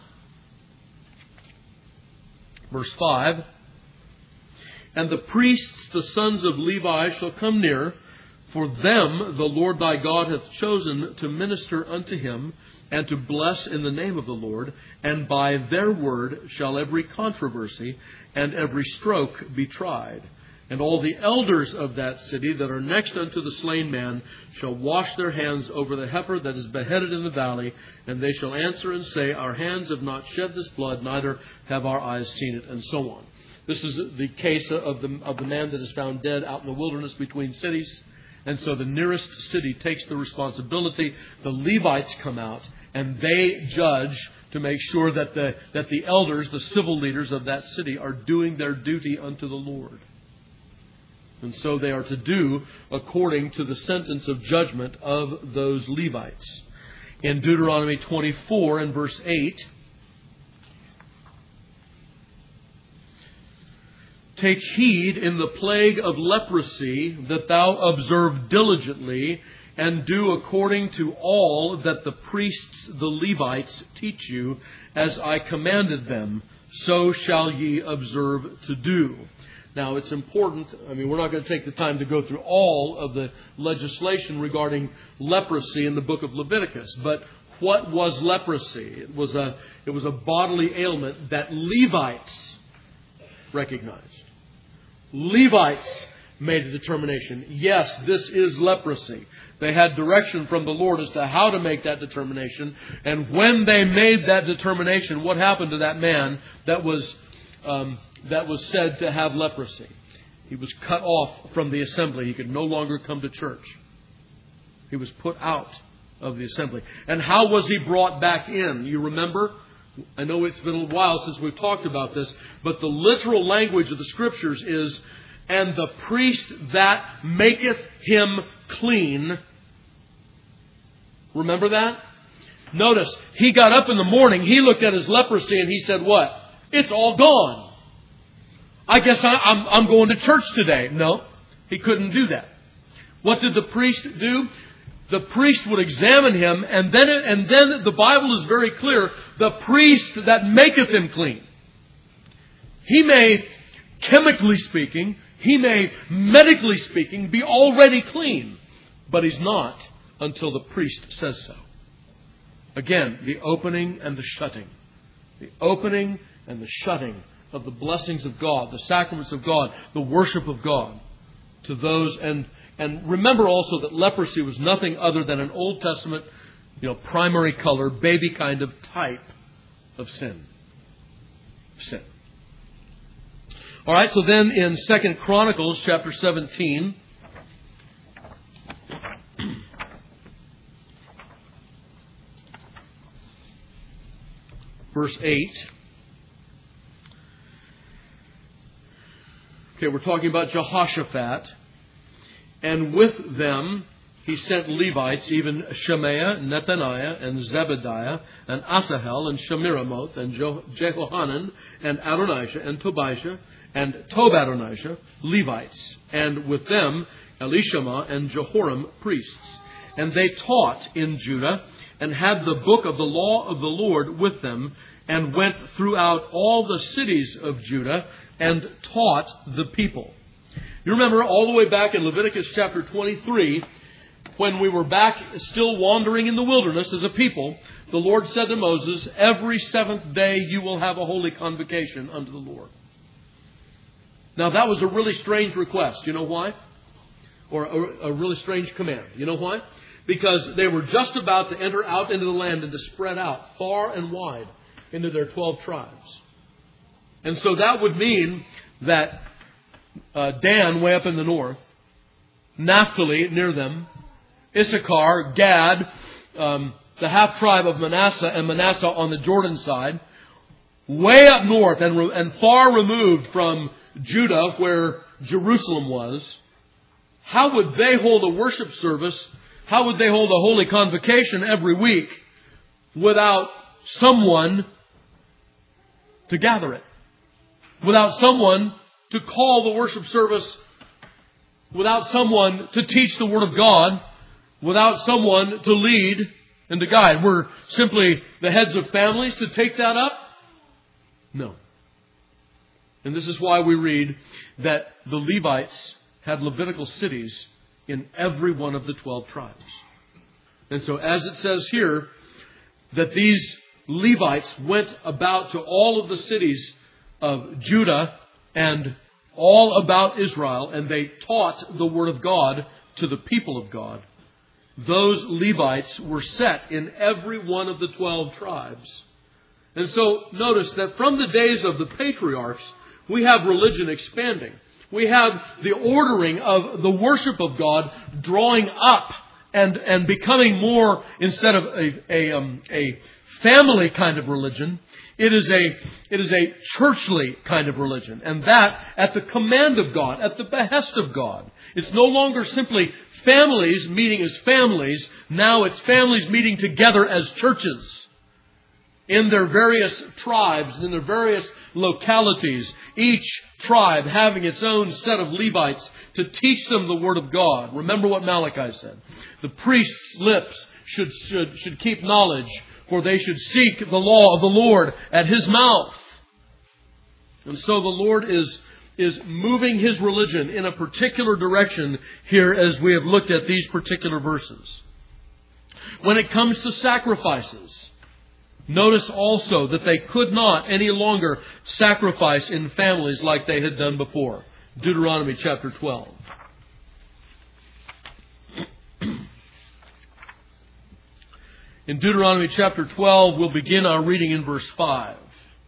verse five, and the priests, the sons of Levi, shall come near, for them the Lord thy God hath chosen to minister unto Him, and to bless in the name of the Lord, and by their word shall every controversy and every stroke be tried. And all the elders of that city that are next unto the slain man shall wash their hands over the heifer that is beheaded in the valley, and they shall answer and say, Our hands have not shed this blood, neither have our eyes seen it, and so on. This is the case of the, of the man that is found dead out in the wilderness between cities. And so the nearest city takes the responsibility. The Levites come out and they judge to make sure that the, that the elders, the civil leaders of that city, are doing their duty unto the Lord. And so they are to do according to the sentence of judgment of those Levites. In Deuteronomy twenty-four and verse eight, Take heed in the plague of leprosy that thou observe diligently, and do according to all that the priests, the Levites, teach you, as I commanded them, so shall ye observe to do. Now, it's important, I mean, we're not going to take the time to go through all of the legislation regarding leprosy in the book of Leviticus, but what was leprosy? It was a, it was a bodily ailment that Levites recognized. Levites made a determination. Yes, this is leprosy. They had direction from the Lord as to how to make that determination. And when they made that determination, what happened to that man that was um, that was said to have leprosy? He was cut off from the assembly. He could no longer come to church. He was put out of the assembly. And how was he brought back in? You remember? I know it's been a while since we've talked about this, but the literal language of the Scriptures is, and the priest that maketh him clean. Remember that? Notice, he got up in the morning, he looked at his leprosy and he said, what? It's all gone. I guess I, I'm, I'm going to church today. No, he couldn't do that. What did the priest do? The priest would examine him, and then, and then the Bible is very clear, the priest that maketh him clean. He may, chemically speaking, he may, medically speaking, be already clean, but he's not until the priest says so. Again, the opening and the shutting. The opening and the shutting of the blessings of God, the sacraments of God, the worship of God to those. And, and remember also that leprosy was nothing other than an Old Testament, you know, primary color, baby kind of type of sin. Sin. All right, so then in Second Chronicles chapter seventeen, verse eight. Okay, we're talking about Jehoshaphat. And with them he sent Levites, even Shemaiah, Nethaniah, and Zebediah, and Asahel, and Shemiramoth, and Jehohanan, and Adonijah, and Tobijah, and Tobadonijah, Levites. And with them Elishama and Jehoram, priests. And they taught in Judah, and had the book of the law of the Lord with them, and went throughout all the cities of Judah, and taught the people. You remember all the way back in Leviticus chapter twenty-three, when we were back still wandering in the wilderness as a people, the Lord said to Moses, every seventh day you will have a holy convocation unto the Lord. Now that was a really strange request. You know why? Or a, a really strange command. You know why? Because they were just about to enter out into the land and to spread out far and wide into their twelve tribes. And so that would mean that uh, Dan way up in the north, Naphtali near them, Issachar, Gad, um, the half tribe of Manasseh, and Manasseh on the Jordan side, way up north and, re- and far removed from Judah, where Jerusalem was, how would they hold a worship service? How would they hold a holy convocation every week without someone to gather it? Without someone to call the worship service? Without someone to teach the Word of God? Without someone to lead and to guide? Were simply the heads of families to take that up? No. And this is why we read that the Levites had Levitical cities in every one of the twelve tribes. And so as it says here, that these Levites went about to all of the cities of Judah and all about Israel, and they taught the Word of God to the people of God. Those Levites were set in every one of the twelve tribes. And so notice that from the days of the patriarchs, we have religion expanding. We have the ordering of the worship of God drawing up and, and becoming more, instead of a, a, um, a family kind of religion, it is a, it is a churchly kind of religion. And that at the command of God, at the behest of God. It's no longer simply families meeting as families. Now it's families meeting together as churches in their various tribes, in their various localities, each tribe having its own set of Levites to teach them the Word of God. Remember what Malachi said. The priest's lips should, should, should keep knowledge, for they should seek the law of the Lord at His mouth. And so the Lord is, is moving His religion in a particular direction here as we have looked at these particular verses. When it comes to sacrifices, notice also that they could not any longer sacrifice in families like they had done before. Deuteronomy chapter twelve. In Deuteronomy chapter twelve, we'll begin our reading in verse five.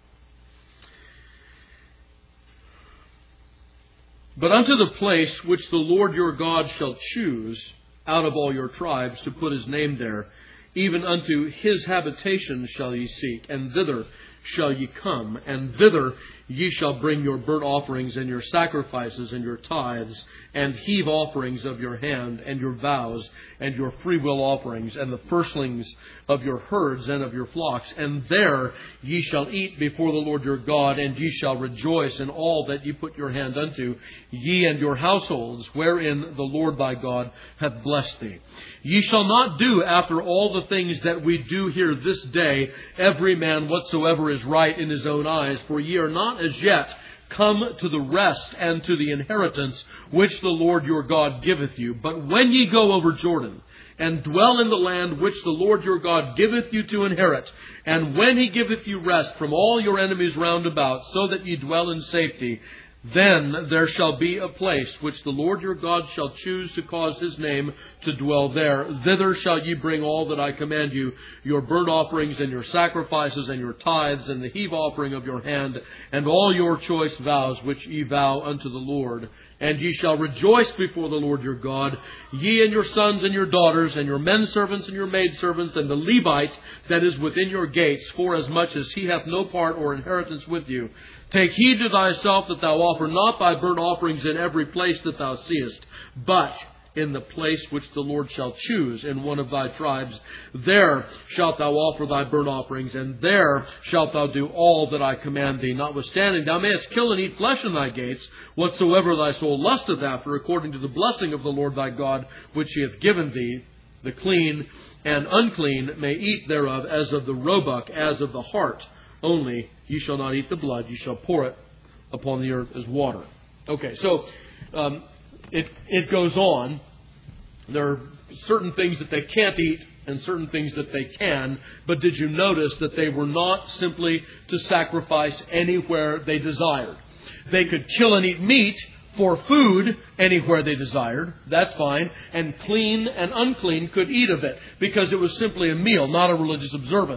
But unto the place which the Lord your God shall choose out of all your tribes to put His name there, even unto His habitation shall ye seek, and thither shall ye come, and thither ye shall bring your burnt offerings and your sacrifices and your tithes, and heave offerings of your hand, and your vows, and your freewill offerings, and the firstlings of your herds and of your flocks. And there ye shall eat before the Lord your God, and ye shall rejoice in all that ye put your hand unto, ye and your households, wherein the Lord thy God hath blessed thee. Ye shall not do after all the things that we do here this day, every man whatsoever is right in his own eyes, for ye are not as yet come to the rest and to the inheritance which the Lord your God giveth you. But when ye go over Jordan, and dwell in the land which the Lord your God giveth you to inherit, and when He giveth you rest from all your enemies round about, so that ye dwell in safety, then there shall be a place which the Lord your God shall choose to cause His name to dwell there. Thither shall ye bring all that I command you, your burnt offerings and your sacrifices and your tithes and the heave offering of your hand, and all your choice vows which ye vow unto the Lord. And ye shall rejoice before the Lord your God, ye and your sons and your daughters, and your men servants and your maid servants, and the Levite that is within your gates, forasmuch as he hath no part or inheritance with you. Take heed to thyself that thou offer not thy burnt offerings in every place that thou seest, but in the place which the Lord shall choose in one of thy tribes. There shalt thou offer thy burnt offerings, and there shalt thou do all that I command thee. Notwithstanding, thou mayest kill and eat flesh in thy gates, whatsoever thy soul lusteth after, according to the blessing of the Lord thy God, which He hath given thee. The clean and unclean may eat thereof, as of the roebuck, as of the hart. Only ye shall not eat the blood, ye shall pour it upon the earth as water. Okay, so um, it it goes on. There are certain things that they can't eat and certain things that they can. But did you notice that they were not simply to sacrifice anywhere they desired? They could kill and eat meat for food anywhere they desired. That's fine. And clean and unclean could eat of it because it was simply a meal, not a religious observance.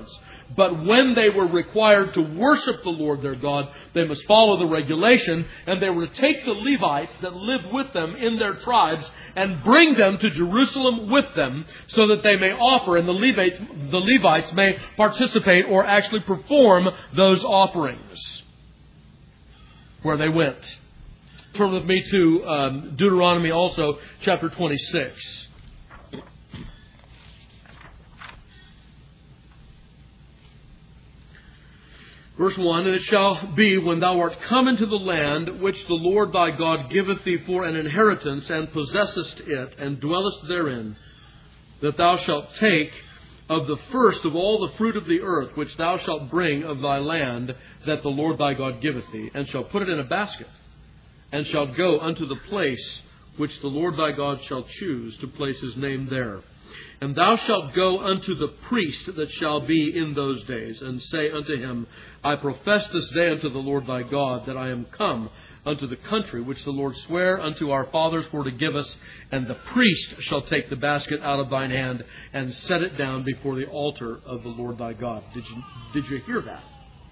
But when they were required to worship the Lord their God, they must follow the regulation, and they were to take the Levites that lived with them in their tribes and bring them to Jerusalem with them so that they may offer, and the Levites, the Levites may participate or actually perform those offerings where they went. Turn with me to um, Deuteronomy also, chapter twenty-six. Verse one, and it shall be when thou art come into the land which the Lord thy God giveth thee for an inheritance, and possessest it, and dwellest therein, that thou shalt take of the first of all the fruit of the earth, which thou shalt bring of thy land, that the Lord thy God giveth thee, and shalt put it in a basket, and shalt go unto the place which the Lord thy God shall choose to place his name there. And thou shalt go unto the priest that shall be in those days, and say unto him, I profess this day unto the Lord thy God, that I am come unto the country which the Lord sware unto our fathers for to give us, and the priest shall take the basket out of thine hand, and set it down before the altar of the Lord thy God. Did you, did you hear that?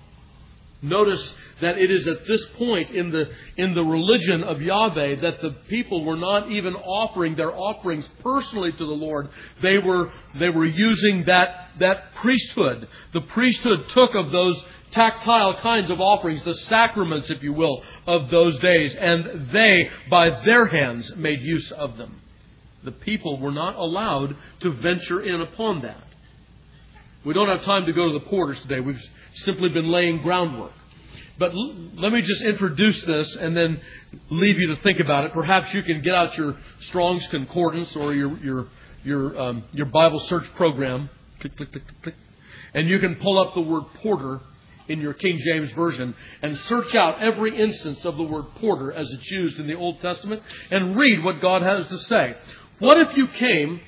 Notice that it is at this point in the in the religion of Yahweh that the people were not even offering their offerings personally to the Lord. They were they were using that that priesthood. The priesthood took of those tactile kinds of offerings, the sacraments, if you will, of those days, and they, by their hands, made use of them. The people were not allowed to venture in upon that. We don't have time to go to the porters today. We've simply been laying groundwork. But l- let me just introduce this and then leave you to think about it. Perhaps you can get out your Strong's Concordance or your your your um, your Bible search program, click, click, click, click, and you can pull up the word porter in your King James Version and search out every instance of the word porter as it's used in the Old Testament and read what God has to say. What if you came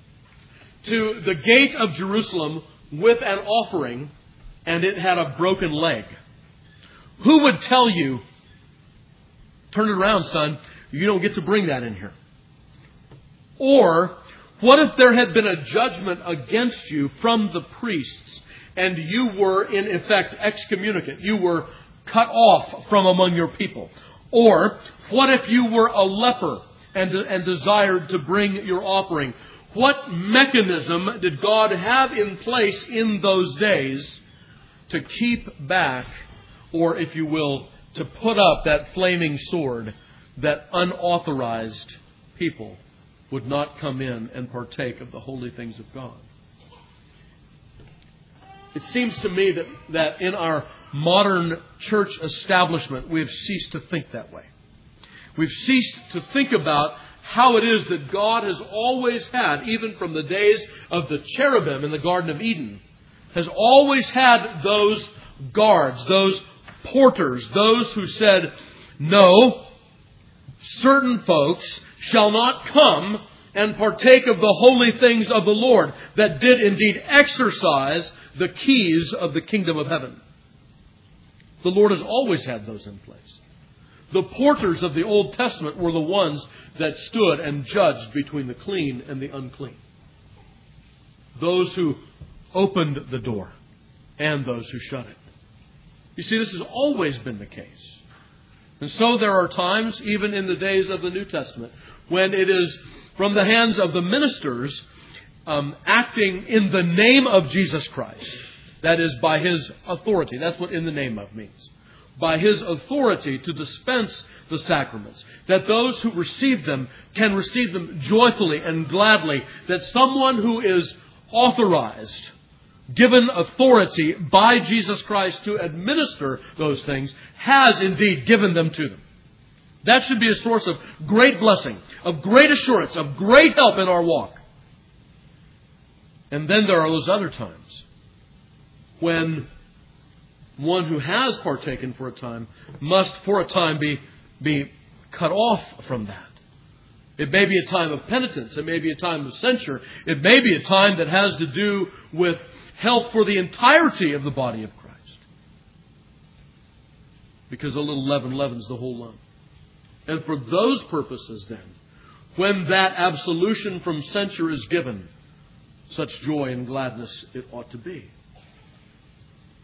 to the gate of Jerusalem with an offering, and it had a broken leg? Who would tell you, turn it around, son, you don't get to bring that in here? Or, what if there had been a judgment against you from the priests, and you were, in effect, excommunicate? You were cut off from among your people. Or, what if you were a leper and, and desired to bring your offering? What mechanism did God have in place in those days to keep back, or if you will, to put up that flaming sword that unauthorized people would not come in and partake of the holy things of God? It seems to me that, that in our modern church establishment, we have ceased to think that way. We've ceased to think about how it is that God has always had, even from the days of the cherubim in the Garden of Eden, has always had those guards, those porters, those who said, no, certain folks shall not come and partake of the holy things of the Lord, that did indeed exercise the keys of the kingdom of heaven. The Lord has always had those in place. The porters of the Old Testament were the ones that stood and judged between the clean and the unclean. Those who opened the door and those who shut it. You see, this has always been the case. And so there are times, even in the days of the New Testament, when it is from the hands of the ministers um, acting in the name of Jesus Christ. That is, by His authority. That's what in the name of means. By His authority to dispense the sacraments. That those who receive them can receive them joyfully and gladly. That someone who is authorized, given authority by Jesus Christ to administer those things, has indeed given them to them. That should be a source of great blessing, of great assurance, of great help in our walk. And then there are those other times when one who has partaken for a time must for a time be, be cut off from that. It may be a time of penitence. It may be a time of censure. It may be a time that has to do with health for the entirety of the body of Christ. Because a little leaven leavens the whole lump. And for those purposes then, when that absolution from censure is given, such joy and gladness it ought to be.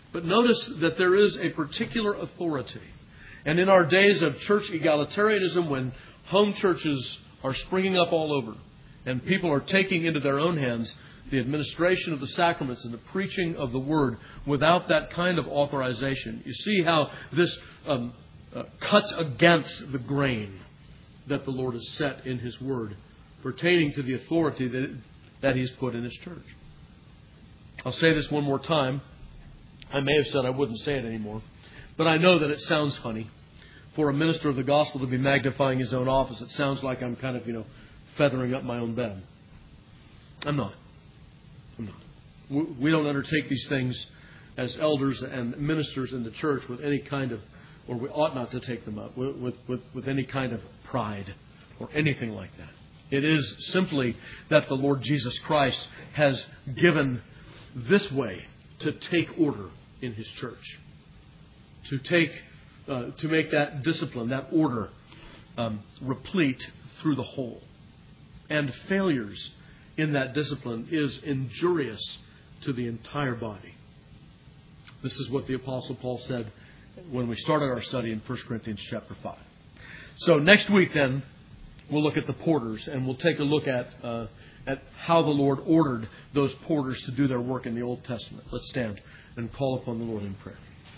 But notice that there is a particular authority. And in our days of church egalitarianism, when home churches are springing up all over, and people are taking into their own hands the administration of the sacraments and the preaching of the Word without that kind of authorization, you see how this um, uh, cuts against the grain that the Lord has set in His Word pertaining to the authority that, that He's put in His church. I'll say this one more time. I may have said I wouldn't say it anymore, but I know that it sounds funny for a minister of the gospel to be magnifying his own office. It sounds like I'm kind of, you know, feathering up my own bed. I'm not. I'm not. We don't undertake these things as elders and ministers in the church with any kind of, or we ought not to take them up, with, with, with, with any kind of pride or anything like that. It is simply that the Lord Jesus Christ has given this way to take order in His church. To take, uh, to make that discipline, that order, um, replete through the whole. And failures in that discipline is injurious to the entire body. This is what the Apostle Paul said when we started our study in First Corinthians chapter five. So next week then, we'll look at the porters, and we'll take a look at uh, at how the Lord ordered those porters to do their work in the Old Testament. Let's stand and call upon the Lord in prayer.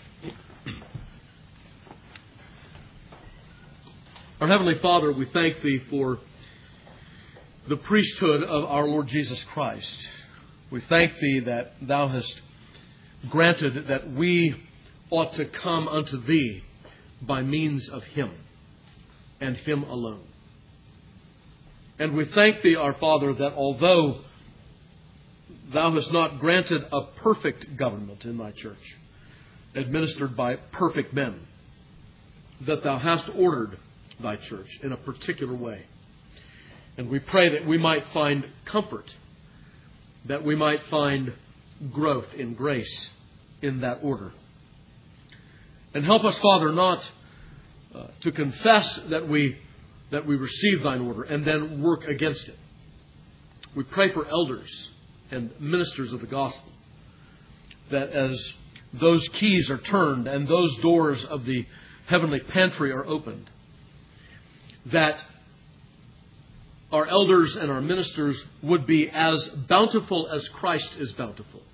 Our Heavenly Father, we thank Thee for the priesthood of our Lord Jesus Christ. We thank Thee that Thou hast granted that we ought to come unto Thee by means of Him and Him alone. And we thank Thee, our Father, that although Thou hast not granted a perfect government in Thy church, administered by perfect men, that Thou hast ordered Thy church in a particular way. And we pray that we might find comfort, that we might find growth in grace in that order. And help us, Father, not uh, to confess that we that we receive Thine order and then work against it. We pray for elders and ministers of the gospel, that as those keys are turned and those doors of the heavenly pantry are opened, that our elders and our ministers would be as bountiful as Christ is bountiful.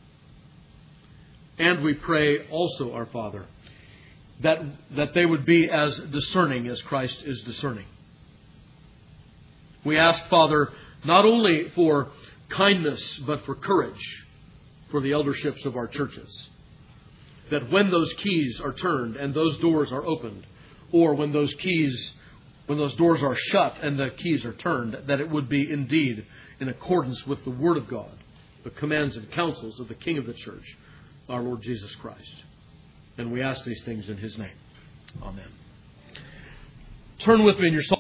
And we pray also, our Father, that, that they would be as discerning as Christ is discerning. We ask, Father, not only for kindness, but for courage for the elderships of our churches. That when those keys are turned and those doors are opened, or when those keys, when those doors are shut and the keys are turned, that it would be indeed in accordance with the Word of God, the commands and counsels of the King of the church, our Lord Jesus Christ. And we ask these things in His name. Amen. Turn with me in your